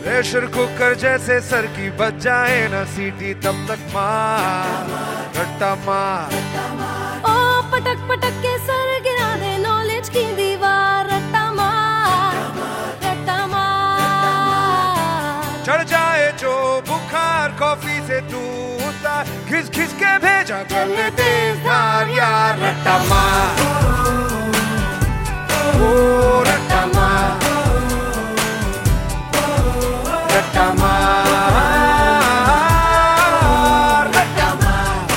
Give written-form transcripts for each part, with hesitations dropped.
Pressure cooker जैसे sir की बच जाए ना सीटी तब तक मार रट्टा मार। ओ पटक पटक के सर गिरा दे नॉलेज की दीवार, रट्टा मार रट्टा मार। चढ़ जाए जो बुखार कॉफी से तू उतार, घिस घिस के भेजा कर ले तेज धार यार, रट्टा मार ओ रट्टा मार रट्टा मार रट्टा मार।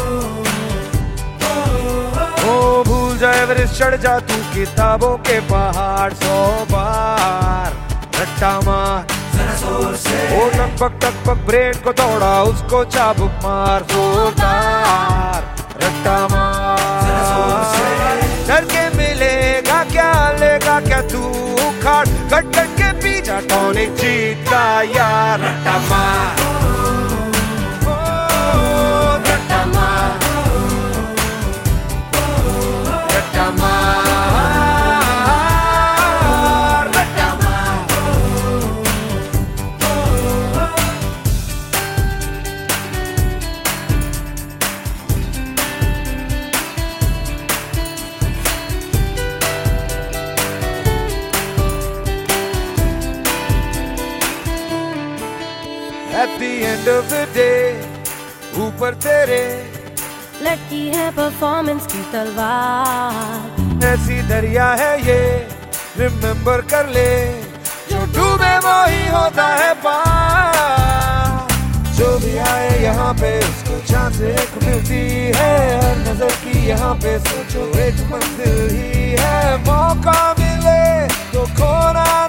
ओ भूल जाए एवरेस्ट चढ़ जा तू किताबों के पहाड़ 100 बार, रट्टा मार ओ टक पक ब्रेन को तोड़ा उसको चाबुक मार जोरदार, रट्टा मार। डर के मिलेगा क्या लेगा क्या तू उखाड़, कट कट के पीछा टॉनिक जीता यार, रट्टा मार ओ रट्टा मार रट्टा मार रट्टा मार। At the end of the day, ऊपर तेरे लटकी है परफॉर्मेंस की तलवार, ऐसी दरिया है ये रिमेम्बर कर ले, जो डूबे वो ही होता है पार। जो भी आए यहाँ पे उसको चांस एक मिलती है, हर नजर की यहाँ पे सोचो एक मंजिल ही है, मौका मिले तो खोना